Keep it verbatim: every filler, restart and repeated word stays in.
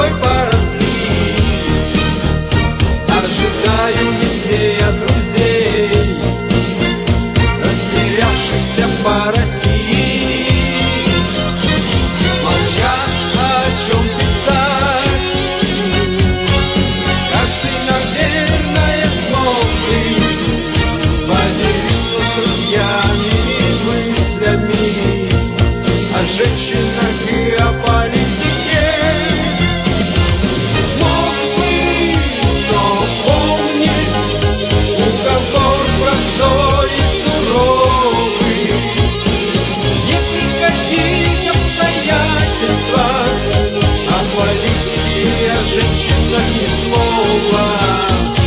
тобой по-родски. Ожидаю везде от друзей, растерявшихся по России. Молчат, о чем писать, каждый, наверное, смотрит, поделиться с друзьями мыслями о женщинах и о политике. Мог бы, но помнит уговор простой и суровый. Если какие обстоятельства, о политике, о женщинах ни слова.